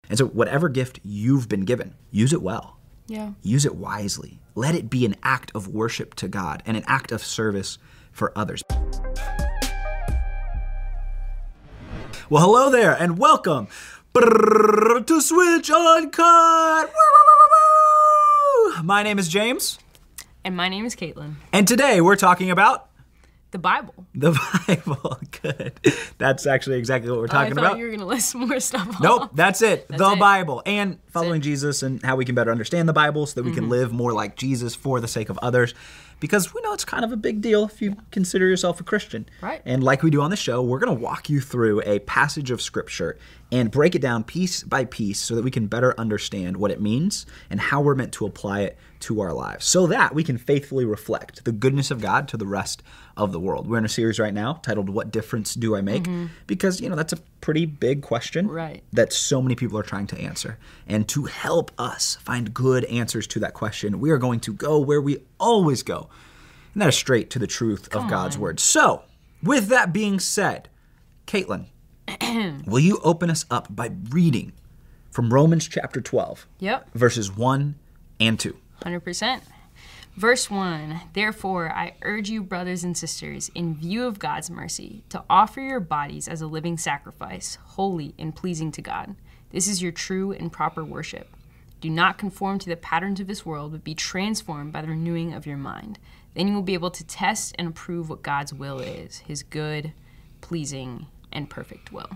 And so whatever gift you've been given, use it well. Yeah. Use it wisely. Let it be an act of worship to God and an act of service for others. Well, hello there and welcome to Switch Uncut. My name is James. And my name is Caitlin. And today we're talking about the Bible. The Bible. Good. That's actually exactly what we're talking about. I thought you were going to list more stuff. Nope, that's it. The it. Bible. And following Jesus and how we can better understand the Bible so that we can live more like Jesus for the sake of others. Because we know it's kind of a big deal if you consider yourself a Christian. Right. And like we do on the show, we're going to walk you through a passage of Scripture and break it down piece by piece so that we can better understand what it means and how we're meant to apply it to our lives so that we can faithfully reflect the goodness of God to the rest of the world. We're in a series right now titled, What Difference Do I Make? Because, that's a pretty big question that so many people are trying to answer. And to help us find good answers to that question, we are going to go where we always go, and that is straight to the truth of God's Word. So, with that being said, Caitlin, will you open us up by reading from Romans chapter 12, verses 1 and 2? 100%. Verse 1, therefore, I urge you, brothers and sisters, in view of God's mercy, to offer your bodies as a living sacrifice, holy and pleasing to God. This is your true and proper worship. Do not conform to the patterns of this world, but be transformed by the renewing of your mind. Then you will be able to test and approve what God's will is, his good, pleasing, and perfect will.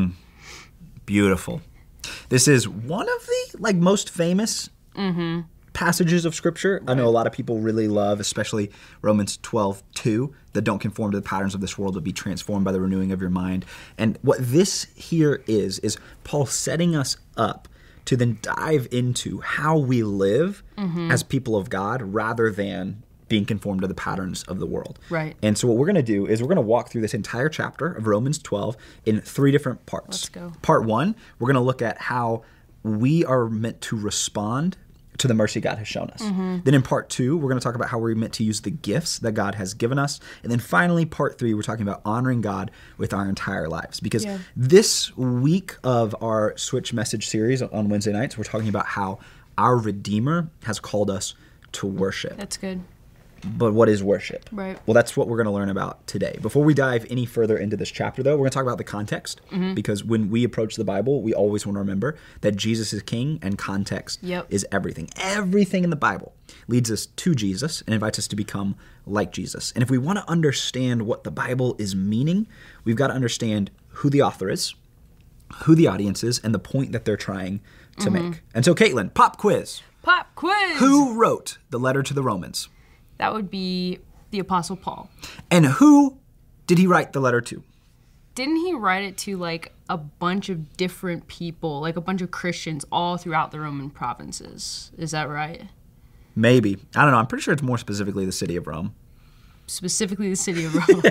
Beautiful. This is one of the most famous passages of Scripture. I know a lot of people really love, especially Romans 12:2, that don't conform to the patterns of this world, but be transformed by the renewing of your mind. And what this here is Paul setting us up to then dive into how we live as people of God rather than being conformed to the patterns of the world. Right. And so what we're going to do is we're going to walk through this entire chapter of Romans 12 in 3 different parts. Let's go. Part 1, we're going to look at how we are meant to respond to the mercy God has shown us. Then in part 2, we're going to talk about how we're meant to use the gifts that God has given us. And then finally, part 3, we're talking about honoring God with our entire lives. Because this week of our Switch Message series on Wednesday nights, we're talking about how our Redeemer has called us to worship. That's good. But what is worship? Right. Well, that's what we're going to learn about today. Before we dive any further into this chapter, though, we're going to talk about the context. Because when we approach the Bible, we always want to remember that Jesus is king and context is everything. Everything in the Bible leads us to Jesus and invites us to become like Jesus. And if we want to understand what the Bible is meaning, we've got to understand who the author is, who the audience is, and the point that they're trying to make. And so, Caitlin, pop quiz. Pop quiz! Who wrote the letter to the Romans? That would be the Apostle Paul. And who did he write the letter to? Didn't he write it to a bunch of different people, a bunch of Christians all throughout the Roman provinces? Is that right? Maybe. I don't know. I'm pretty sure it's more specifically the city of Rome. Specifically the city of Rome.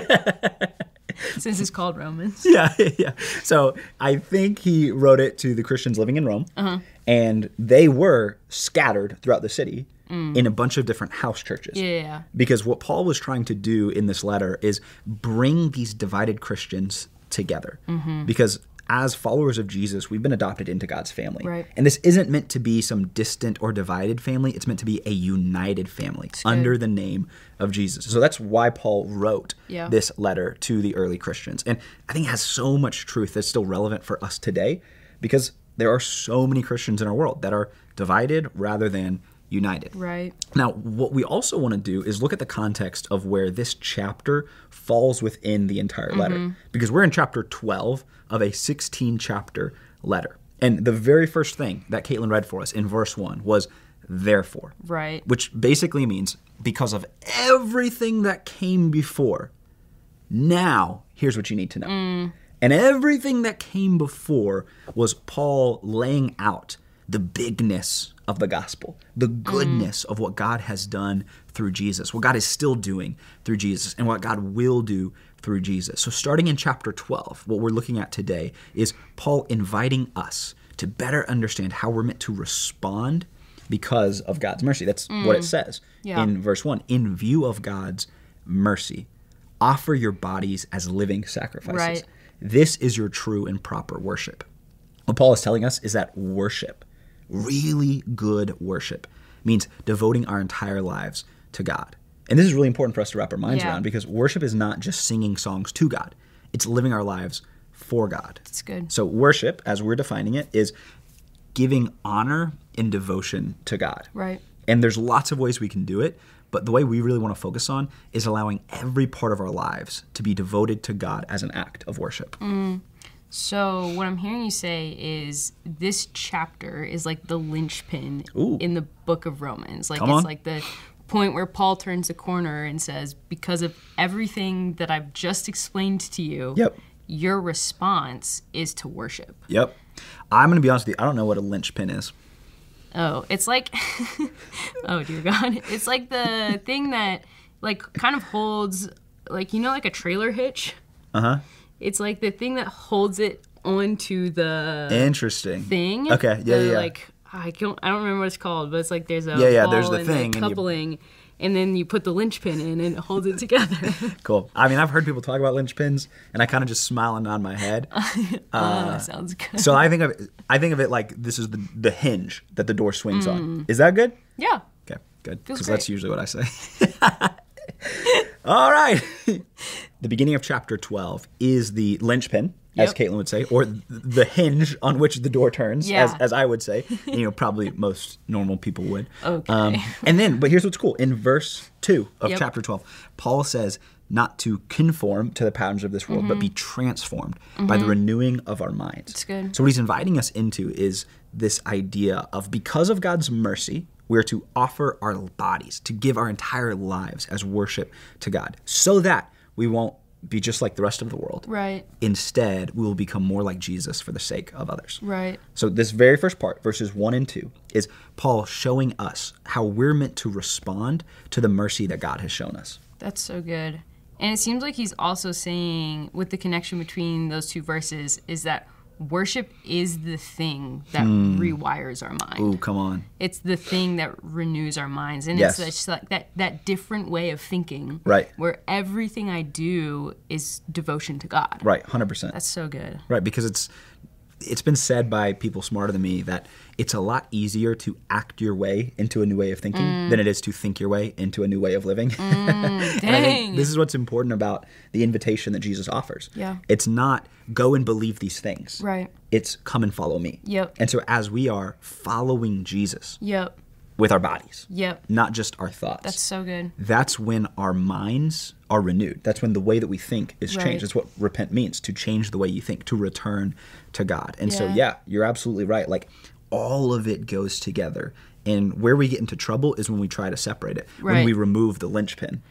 Since it's called Romans. Yeah. So I think he wrote it to the Christians living in Rome. And they were scattered throughout the city in a bunch of different house churches. Yeah. Because what Paul was trying to do in this letter is bring these divided Christians together. Because as followers of Jesus, we've been adopted into God's family. Right. And this isn't meant to be some distant or divided family. It's meant to be a united family under the name of Jesus. So that's why Paul wrote this letter to the early Christians. And I think it has so much truth that's still relevant for us today because there are so many Christians in our world that are divided rather than united. Right. Now, what we also want to do is look at the context of where this chapter falls within the entire letter. Because we're in chapter 12 of a 16-chapter letter. And the very first thing that Caitlin read for us in verse 1 was, therefore. Right. Which basically means, because of everything that came before, now here's what you need to know. And everything that came before was Paul laying out the bigness of the gospel, the goodness of what God has done through Jesus, what God is still doing through Jesus, and what God will do through Jesus. So starting in chapter 12, what we're looking at today is Paul inviting us to better understand how we're meant to respond because of God's mercy. That's what it says in verse 1. In view of God's mercy, offer your bodies as living sacrifices. Right. This is your true and proper worship. What Paul is telling us is that worship, really good worship, means devoting our entire lives to God. And this is really important for us to wrap our minds around, because worship is not just singing songs to God. It's living our lives for God. That's good. So worship, as we're defining it, is giving honor and devotion to God. Right. And there's lots of ways we can do it, but the way we really want to focus on is allowing every part of our lives to be devoted to God as an act of worship. So what I'm hearing you say is this chapter is like the linchpin in the book of Romans. Like it's like the point where Paul turns the corner and says, because of everything that I've just explained to you, your response is to worship. Yep. I'm going to be honest with you. I don't know what a linchpin is. Oh, it's like, oh dear God. It's like the thing that like kind of holds, like, you know, like a trailer hitch? Uh-huh. It's like the thing that holds it onto the Interesting thing. Okay, yeah. Like, I don't remember what it's called, but it's like there's a ball there's the and thing, the coupling, and then you put the linchpin in and it holds it together. Cool. I mean, I've heard people talk about linchpins, and I kind of just smile and nod my head. Sounds good. So I think of it like this is the hinge that the door swings on. Is that good? Yeah. Okay, good. Feels Because great. that's usually what I say. All right. The beginning of chapter 12 is the linchpin, as Caitlin would say, or the hinge on which the door turns, as I would say. And, you know, probably most normal people would. Okay. But here's what's cool. In verse 2 of chapter 12, Paul says not to conform to the patterns of this world, but be transformed by the renewing of our minds. That's good. So what he's inviting us into is this idea of, because of God's mercy, we're to offer our bodies, to give our entire lives as worship to God, so that we won't be just like the rest of the world. Right. Instead, we will become more like Jesus for the sake of others. Right. So this very first part, verses 1 and 2, is Paul showing us how we're meant to respond to the mercy that God has shown us. That's so good. And it seems like he's also saying, with the connection between those two verses, is that worship is the thing that rewires our mind. Ooh, come on. It's the thing that renews our minds. And it's just like that different way of thinking. Right. Where everything I do is devotion to God. Right, 100%. That's so good. Right, because it's been said by people smarter than me that it's a lot easier to act your way into a new way of thinking than it is to think your way into a new way of living. Dang. And I think this is what's important about the invitation that Jesus offers. Yeah. It's not go and believe these things. Right. It's come and follow me. Yep. And so as we are following Jesus Yep. with our bodies, Yep. not just our thoughts. That's so good. That's when our minds are renewed. That's when the way that we think is changed. Right. That's what repent means, to change the way you think, to return to God. And so, Yeah. you're absolutely right. Like, all of it goes together. And where we get into trouble is when we try to separate it, when Right. we remove the linchpin.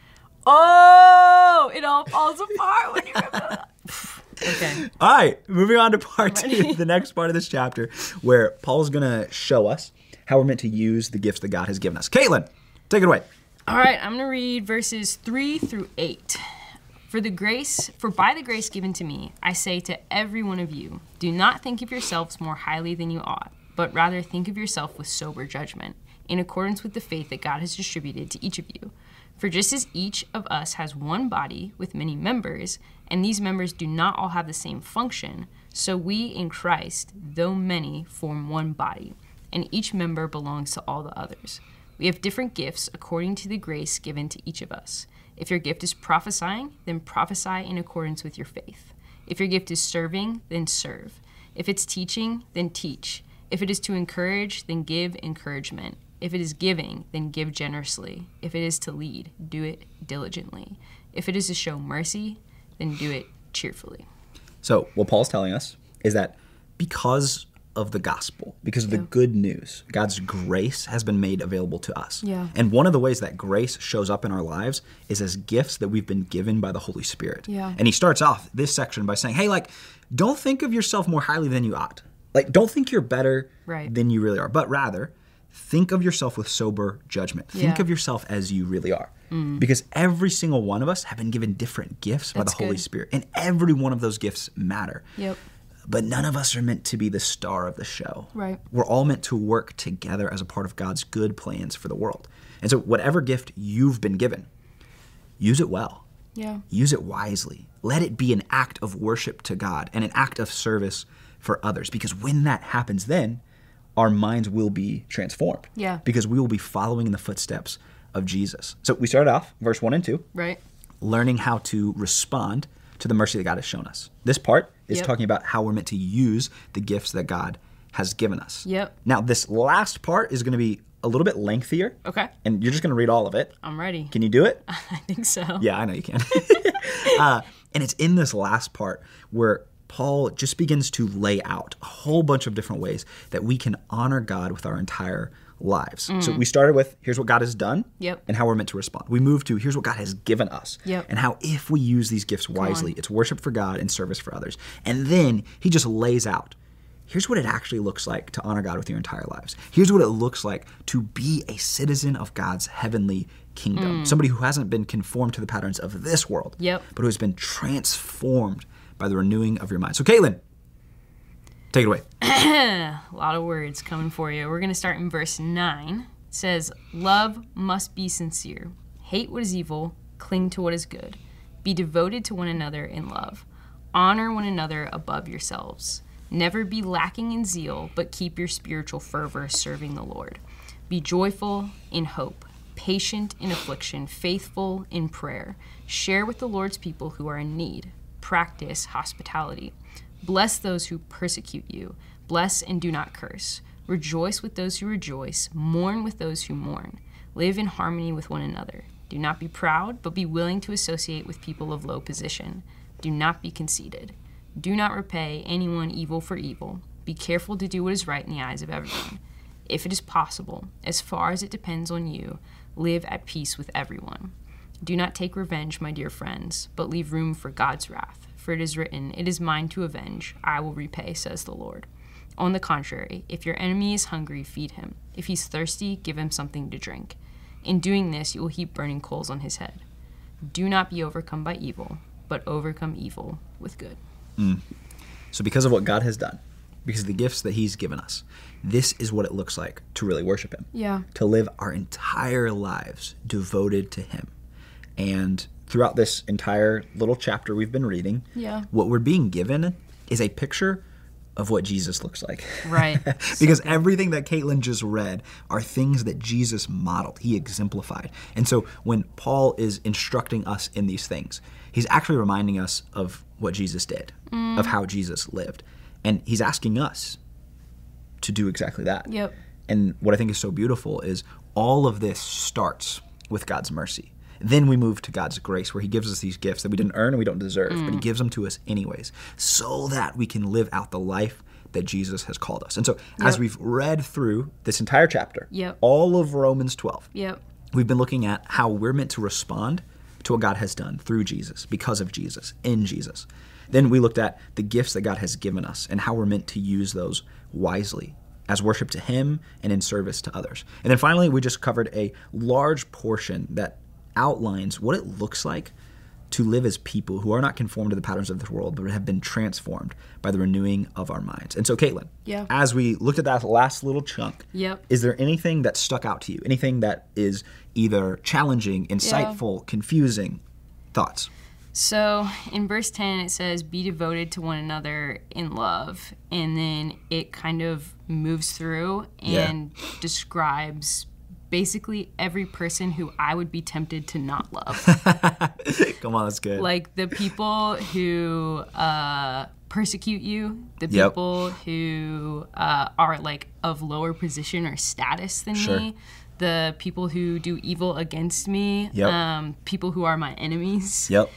Oh, it all falls apart when you remove. Okay. All right, moving on to part 2, the next part of this chapter, where Paul's going to show us how we're meant to use the gifts that God has given us. Caitlin, take it away. All right, I'm going to read verses 3 through 8. For by the grace given to me, I say to every one of you, do not think of yourselves more highly than you ought, but rather think of yourself with sober judgment, in accordance with the faith that God has distributed to each of you. For just as each of us has one body with many members, and these members do not all have the same function, so we in Christ, though many, form one body, and each member belongs to all the others. We have different gifts according to the grace given to each of us. If your gift is prophesying, then prophesy in accordance with your faith. If your gift is serving, then serve. If it's teaching, then teach. If it is to encourage, then give encouragement. If it is giving, then give generously. If it is to lead, do it diligently. If it is to show mercy, then do it cheerfully. So what Paul's telling us is that because of the gospel, because of the good news, God's grace has been made available to us. Yeah. And one of the ways that grace shows up in our lives is as gifts that we've been given by the Holy Spirit. Yeah. And he starts off this section by saying, hey, like, don't think of yourself more highly than you ought. Like, don't think you're better than you really are, but rather think of yourself with sober judgment. Think of yourself as you really are. Because every single one of us have been given different gifts by the Holy Spirit. And every one of those gifts matter. Yep. But none of us are meant to be the star of the show. Right. We're all meant to work together as a part of God's good plans for the world. And so whatever gift you've been given, use it well. Yeah. Use it wisely. Let it be an act of worship to God and an act of service for others. Because when that happens, then our minds will be transformed. Yeah. Because we will be following in the footsteps of Jesus. So we started off, verse 1 and 2, Right. learning how to respond to the mercy that God has shown us. This part is Yep. talking about how we're meant to use the gifts that God has given us. Yep. Now, this last part is going to be a little bit lengthier, Okay. and you're just going to read all of it. I'm ready. Can you do it? I think so. Yeah, I know you can. And it's in this last part where Paul just begins to lay out a whole bunch of different ways that we can honor God with our entire lives. So we started with here's what God has done Yep. and how we're meant to respond. We moved to here's what God has given us Yep. and how if we use these gifts wisely, it's worship for God and service for others. And then he just lays out here's what it actually looks like to honor God with your entire lives. Here's what it looks like to be a citizen of God's heavenly kingdom. Somebody who hasn't been conformed to the patterns of this world, Yep. but who has been transformed by the renewing of your mind. So Caitlin, take it away. A lot of words coming for you. We're going to start in verse 9. It says, "Love must be sincere. Hate what is evil. Cling to what is good. Be devoted to one another in love. Honor one another above yourselves. Never be lacking in zeal, but keep your spiritual fervor serving the Lord. Be joyful in hope, patient in affliction, faithful in prayer. Share with the Lord's people who are in need. Practice hospitality. Bless those who persecute you. Bless and do not curse. Rejoice with those who rejoice. Mourn with those who mourn. Live in harmony with one another. Do not be proud, but be willing to associate with people of low position. Do not be conceited. Do not repay anyone evil for evil. Be careful to do what is right in the eyes of everyone. If it is possible, as far as it depends on you, live at peace with everyone. Do not take revenge, my dear friends, but leave room for God's wrath. For it is written, 'It is mine to avenge, I will repay,' says the Lord. On the contrary, if your enemy is hungry, feed him. If he's thirsty, give him something to drink. In doing this, you will heap burning coals on his head. Do not be overcome by evil, but overcome evil with good." So because of what God has done, because of the gifts that he's given us, this is what it looks like to really worship him. Yeah. To live our entire lives devoted to him. And throughout this entire little chapter we've been reading, Yeah. what we're being given is a picture of what Jesus looks like. Right. Because everything that Caitlin just read are things that Jesus modeled, he exemplified. And so when Paul is instructing us in these things, he's actually reminding us of what Jesus did, of how Jesus lived. And he's asking us to do exactly that. Yep. And what I think is so beautiful is all of this starts with God's mercy. Then we move to God's grace, where he gives us these gifts that we didn't earn and we don't deserve, but he gives them to us anyways, so that we can live out the life that Jesus has called us. And so as we've read through this entire chapter, Yep. all of Romans 12, Yep. we've been looking at how we're meant to respond to what God has done through Jesus, because of Jesus, in Jesus. Then we looked at the gifts that God has given us and how we're meant to use those wisely as worship to him and in service to others. And then finally, we just covered a large portion that outlines what it looks like to live as people who are not conformed to the patterns of this world, but have been transformed by the renewing of our minds. And so, Caitlin, Yeah. as we looked at that last little chunk, Yep. is there anything that stuck out to you? Anything that is either challenging, insightful, confusing? Thoughts? So in verse 10, it says, "Be devoted to one another in love." And then it kind of moves through and describes basically every person who I would be tempted to not love. Come on, that's good. Like the people who persecute you, the Yep. people who are like of lower position or status than Sure. me, the people who do evil against me, Yep. people who are my enemies. Yep.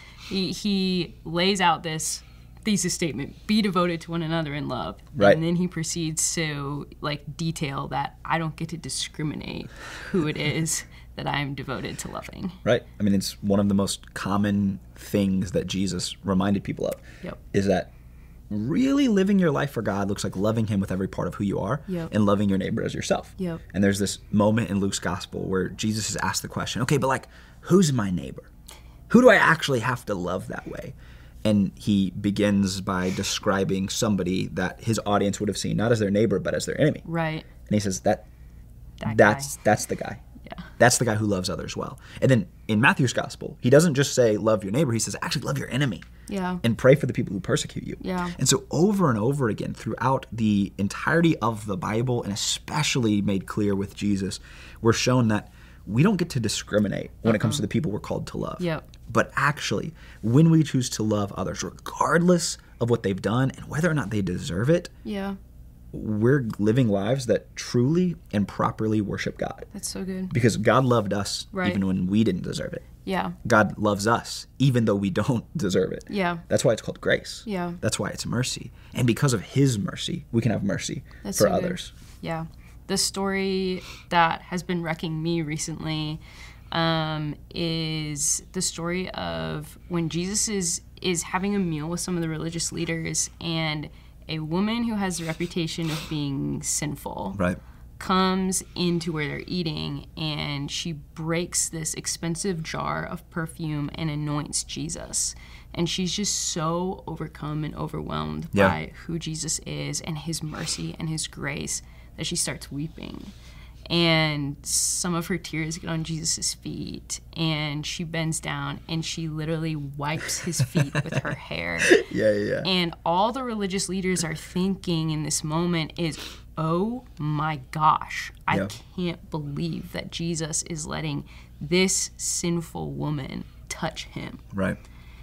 He lays out this thesis statement: be devoted to one another in love. Right. And then he proceeds to like detail that I don't get to discriminate who it is that I'm devoted to loving. Right. I mean, it's one of the most common things that Jesus reminded people of. Yep. Is that really living your life for God looks like loving him with every part of who you are. Yep. And loving your neighbor as yourself. Yep. And there's this moment in Luke's gospel where Jesus is asked the question, okay, but like, who's my neighbor? Who do I actually have to love that way? And he begins by describing somebody that his audience would have seen not as their neighbor, but as their enemy. Right. And he says That that's the guy. Yeah. That's the guy who loves others well. And then in Matthew's gospel, he doesn't just say love your neighbor. He says actually love your enemy. Yeah. And pray for the people who persecute you. Yeah. And so over and over again throughout the entirety of the Bible, and especially made clear with Jesus, we're shown that we don't get to discriminate when it comes to the people we're called to love. Yep. But actually, when we choose to love others, regardless of what they've done and whether or not they deserve it, Yeah. we're living lives that truly and properly worship God. That's so good. Because God loved us Right. even when we didn't deserve it. Yeah. God loves us even though we don't deserve it. Yeah. That's why it's called grace. Yeah. That's why it's mercy. And because of his mercy, we can have mercy That's for so good. others. Yeah. The story that has been wrecking me recently is the story of when Jesus is having a meal with some of the religious leaders, and a woman who has the reputation of being sinful Right. comes into where they're eating, and she breaks this expensive jar of perfume and anoints Jesus. And she's just so overcome and overwhelmed Yeah. by who Jesus is and his mercy and his grace that she starts weeping. And some of her tears get on Jesus' feet, and she bends down and she literally wipes his feet with her hair. Yeah. And all the religious leaders are thinking in this moment is, oh my gosh, I Yeah. can't believe that Jesus is letting this sinful woman touch him. Right.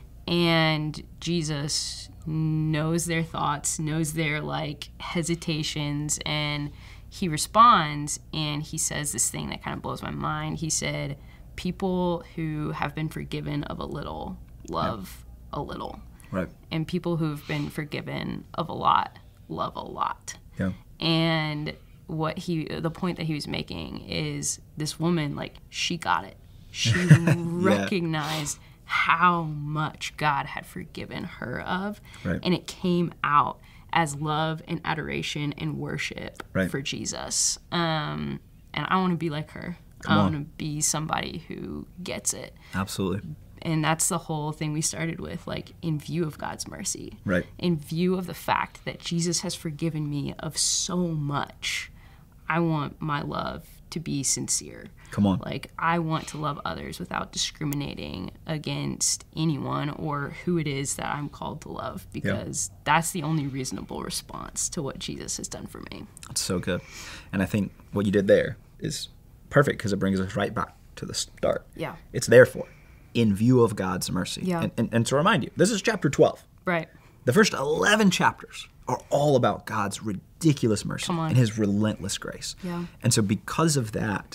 And Jesus knows their thoughts, knows their hesitations, and he responds and he says this thing that kind of blows my mind. He said, people who have been forgiven of a little love a little. Right. And people who've been forgiven of a lot love a lot. Yeah. And the point that he was making is this woman, she got it. She recognized how much God had forgiven her of. Right. And it came out as love and adoration and worship Right. for Jesus. And I want to be like her. Come I on. want to be somebody who gets it. Absolutely. And that's the whole thing we started with, in view of God's mercy. Right. In view of the fact that Jesus has forgiven me of so much, I want my love to be sincere. Come on. I want to love others without discriminating against anyone or who it is that I'm called to love, because that's the only reasonable response to what Jesus has done for me. That's so good. And I think what you did there is perfect because it brings us right back to the start. Yeah. It's therefore in view of God's mercy. Yeah. And to remind you, this is chapter 12. Right. The first 11 chapters are all about God's ridiculous mercy Come on. and his relentless grace. Yeah. And so because of that,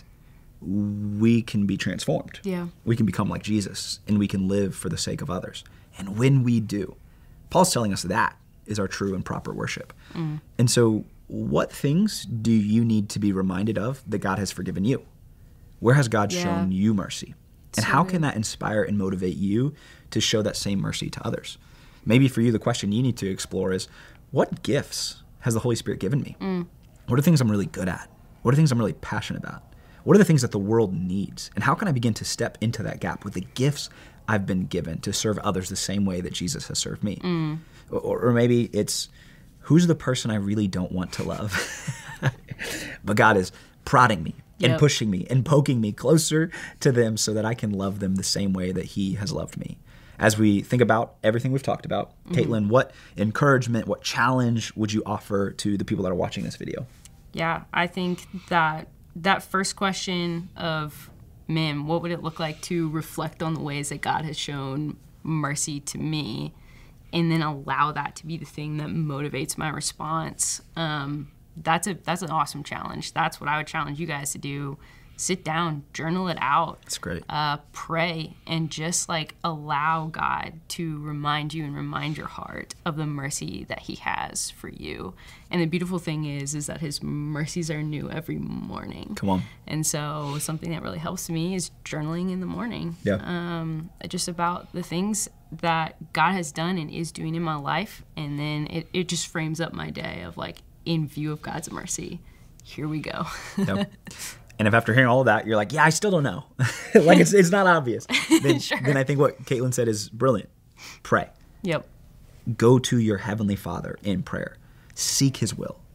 we can be transformed. Yeah. We can become like Jesus, and we can live for the sake of others. And when we do, Paul's telling us that is our true and proper worship. And so what things do you need to be reminded of that God has forgiven you? Where has God Yeah. shown you mercy? And So how good. can that inspire and motivate you to show that same mercy to others? Maybe for you, the question you need to explore is, what gifts has the Holy Spirit given me? What are things I'm really good at? What are things I'm really passionate about? What are the things that the world needs? And how can I begin to step into that gap with the gifts I've been given to serve others the same way that Jesus has served me? Or maybe it's, who's the person I really don't want to love? But God is prodding me and Yep. pushing me and poking me closer to them so that I can love them the same way that he has loved me. As we think about everything we've talked about, Caitlin, what encouragement, what challenge would you offer to the people that are watching this video? Yeah, I think that first question of, man, what would it look like to reflect on the ways that God has shown mercy to me, and then allow that to be the thing that motivates my response? That's an awesome challenge. That's what I would challenge you guys to do. Sit down, journal it out. That's great. Pray, and just allow God to remind you and remind your heart of the mercy that he has for you. And the beautiful thing is that his mercies are new every morning. Come on. And so something that really helps me is journaling in the morning. Yeah. Just about the things that God has done and is doing in my life. And then it just frames up my day of in view of God's mercy, here we go. Yep. And if after hearing all of that, you're like, yeah, I still don't know. It's not obvious. Then, Sure. then I think what Caitlin said is brilliant. Pray. Yep. Go to your Heavenly Father in prayer. Seek his will.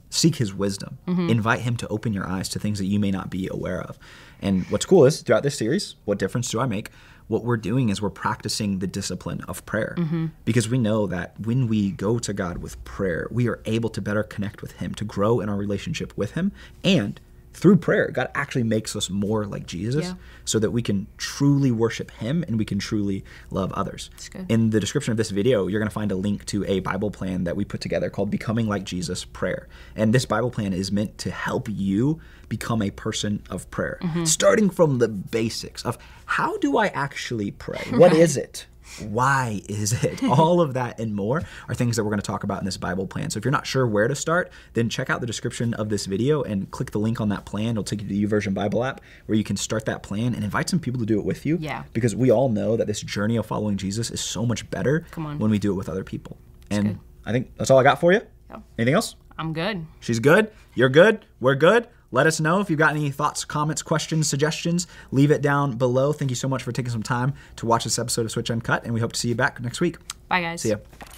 Seek his wisdom. Invite him to open your eyes to things that you may not be aware of. And what's cool is throughout this series, What Difference Do I Make? What we're doing is we're practicing the discipline of prayer, because we know that when we go to God with prayer, we are able to better connect with him, to grow in our relationship with him. And through prayer, God actually makes us more like Jesus so that we can truly worship him and we can truly love others. In the description of this video, you're going to find a link to a Bible plan that we put together called Becoming Like Jesus Prayer. And this Bible plan is meant to help you become a person of prayer, starting from the basics of how do I actually pray? What is it? Why is it? All of that and more are things that we're going to talk about in this Bible plan. So if you're not sure where to start, then check out the description of this video and click the link on that plan. It'll take you to the YouVersion Bible app where you can start that plan and invite some people to do it with you. Yeah. Because we all know that this journey of following Jesus is so much better when we do it with other people. And I think that's all I got for you. Anything else? I'm good. She's good. You're good. We're good. Let us know if you've got any thoughts, comments, questions, suggestions. Leave it down below. Thank you so much for taking some time to watch this episode of Switch Uncut, and we hope to see you back next week. Bye, guys. See ya.